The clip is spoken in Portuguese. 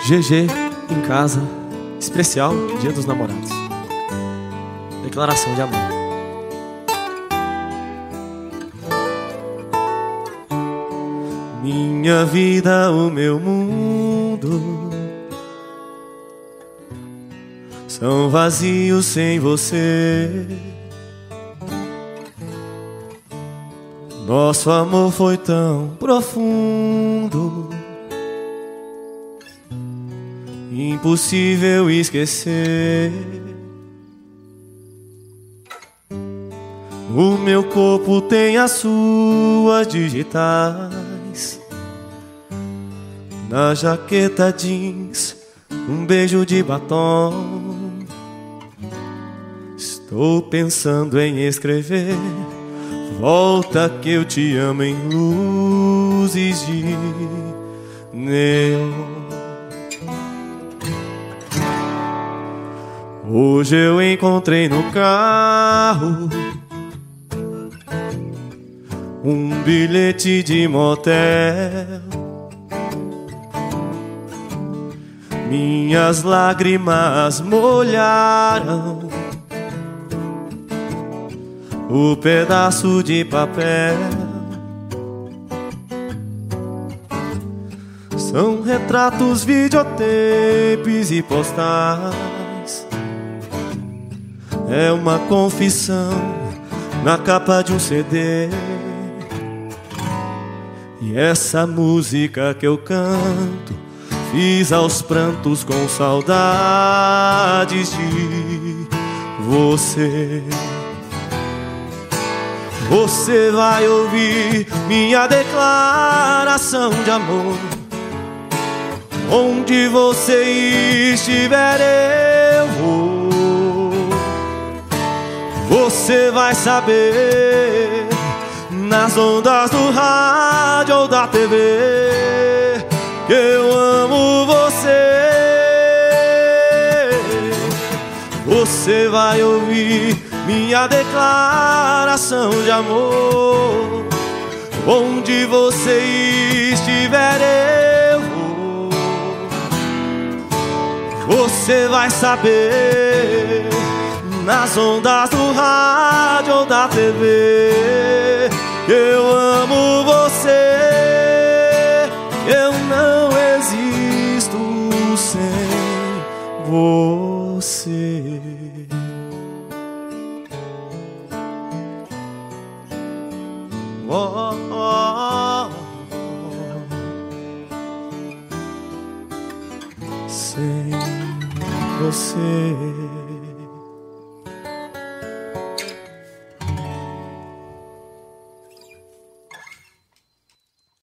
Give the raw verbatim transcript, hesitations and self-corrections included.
G G em casa, especial Dia dos Namorados. Declaração de amor. Minha vida, o meu mundo são vazios sem você. Nosso amor foi tão profundo, impossível esquecer. O meu corpo tem as suas digitais, na jaqueta jeans, um beijo de batom. Estou pensando em escrever: volta que eu te amo, em luzes de neon. Hoje eu encontrei no carro um bilhete de motel. Minhas lágrimas molharam o pedaço de papel. São retratos, videotapes e postais. É uma confissão na capa de um C D. E essa música que eu canto fiz aos prantos com saudades de você. Você vai ouvir minha declaração de amor. Onde você estiver eu vou. Você vai saber, nas ondas do rádio ou da T V, que eu amo você. Você vai ouvir minha declaração de amor. Onde você estiver eu vou. Você vai saber, nas ondas do rádio ou da T V, que eu amo você. Eu não existo sem você. Oh, oh, oh. Sem você.